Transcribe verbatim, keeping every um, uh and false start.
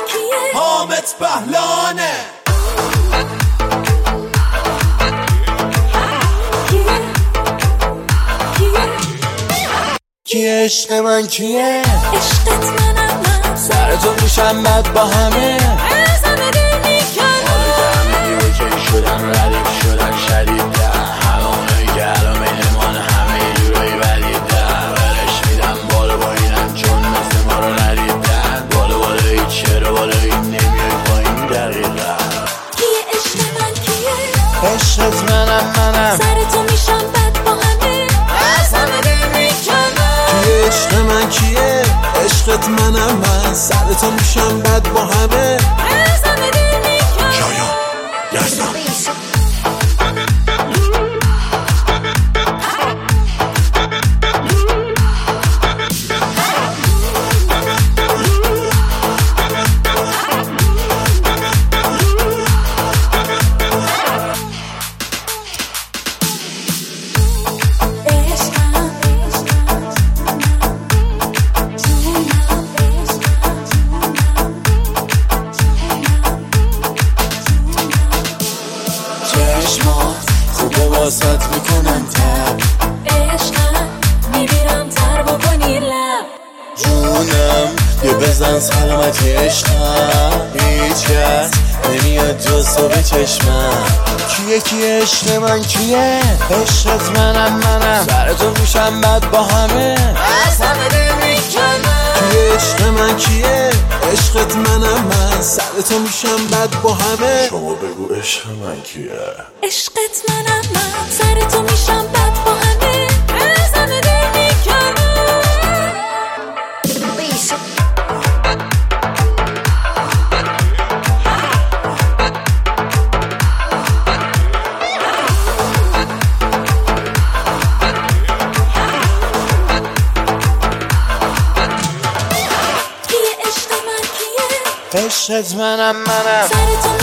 حامد بهلانه. کیه عشق من کیه؟ عشقت منم من، سر تو میشم بد با همه، از همه دل میکنم. حالا که همه دیگه شدن ردیف شدن شدیدن، همه اونایی که الان بینمان همه یه جورایی ولیدن، برش میدم بالا با اینم چون مثل ما رو ندیدن، بالا بالا این چرا بالا این نمیای پایین دقیقا. کیه عشق من کیه؟ عشقت منم منم، سر تو میشم بد با همه، از همه دل میکنم. کیه عشق من کیه؟ عشقت منم من، سر تو میشم بد با همه، از همه دل میکنم. شایان یزدان. خوبه واسط میکنم تب، عشقم میبیرم تر بکنی لب. جونم یه بزن سلامتی عشقم، هیچ کس نمیاد جز تو به چشمم. کیه کیه عشق من کیه؟ عشقت منم منم، سر تو میشم بد با همه، از همه دل میکنم. کیه عشق من کیه؟ عشقت منم من، سر تو میشم بد با همه. شما بگو عشق من کیه؟ عشقت منم من، سر تو میشم بد با همه، از همه دل میکنم. عشقت منم منم، سر تو